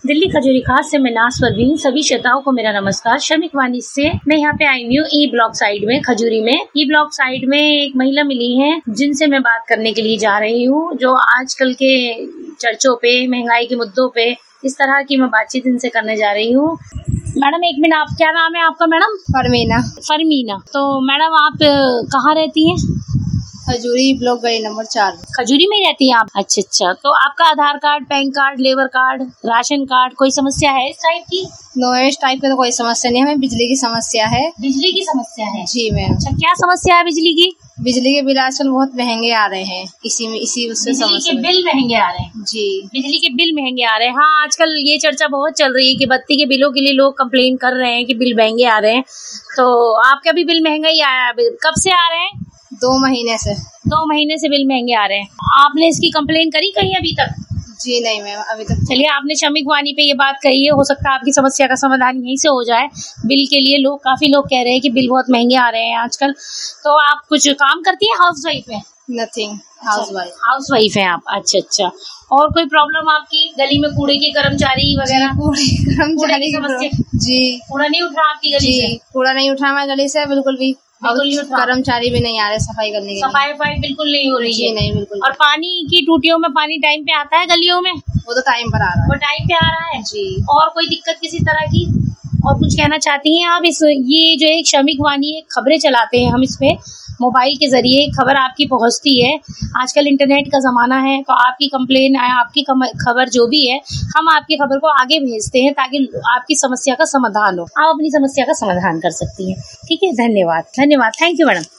दिल्ली खजूरी खास से मैं नाज परवीन, सभी श्रोताओं को मेरा नमस्कार। श्रमिक वाणी से मैं यहाँ पे आई हूँ ई ब्लॉक साइड में, खजूरी में। ई ब्लॉक साइड में एक महिला मिली है जिनसे मैं बात करने के लिए जा रही हूँ, जो आजकल के चर्चों पे, महंगाई के मुद्दों पे इस तरह की मैं बातचीत इनसे करने जा रही हूँ। मैडम एक मिनट, आप क्या नाम है आपका मैडम? फरमीना। तो मैडम आप कहाँ रहती हैं? खजूरी ब्लॉक गली नंबर 4। खजूरी में रहती हैं आप? अच्छा। तो आपका Aadhaar card, PAN card, labour card, ration card, कोई समस्या है इस टाइप की? नो, इस टाइप की तो कोई समस्या नहीं है, हमें बिजली की समस्या है। बिजली की समस्या है? जी मैम। अच्छा, क्या समस्या है बिजली की? बिजली के बिल आजकल बहुत महंगे आ रहे हैं, इसी उससे समस्या। बिजली के बिल महंगे आ रहे हैं? जी, बिजली के बिल महंगे आ रहे हैं। हाँ, आजकल ये चर्चा बहुत चल रही है कि बत्ती के बिलों के लिए लोग कंप्लेन कर रहे हैं कि बिल महंगे आ रहे हैं। तो आपका भी बिल महंगा ही आया है? कब से आ रहे हैं? 2 महीने से। 2 महीने से बिल महंगे आ रहे हैं। आपने इसकी कंप्लेन करी कहीं अभी तक? जी नहीं मैम, अभी तक। चलिए, आपने श्रमिक वाणी पे ये बात कही है, हो सकता है आपकी समस्या का समाधान यहीं से हो जाए। बिल के लिए काफी लोग कह रहे हैं कि बिल बहुत महंगे आ रहे हैं आजकल। तो आप कुछ काम करती हैं? हाउस वाइफ है? नथिंग, हाउस वाइफ है आप? अच्छा। और कोई प्रॉब्लम आपकी? गली में कूड़े के कर्मचारी वगैरह? कूड़े की समस्या? जी। कूड़ा नहीं उठ रहा आपकी गली से? कूड़ा नहीं उठ रहा हमारी गली से बिल्कुल भी। कर्मचारी भी नहीं आ रहे सफाई करने के लिए। सफाई बिल्कुल नहीं हो रही है? जी नहीं, बिल्कुल। और पानी की टूटियों में पानी टाइम पे आता है गलियों में? वो तो टाइम पर आ रहा है। वो टाइम पे आ रहा है? जी। और कोई दिक्कत किसी तरह की? और कुछ कहना चाहती हैं आप? ये जो एक श्रमिक वाणी एक खबरें चलाते हैं हम, इस पे मोबाइल के जरिए खबर आपकी पहुंचती है। आजकल इंटरनेट का जमाना है, तो आपकी कंप्लेन, आपकी खबर जो भी है, हम आपकी खबर को आगे भेजते हैं ताकि आपकी समस्या का समाधान हो। आप अपनी समस्या का समाधान कर सकती हैं। ठीक है, धन्यवाद। Thank you madam.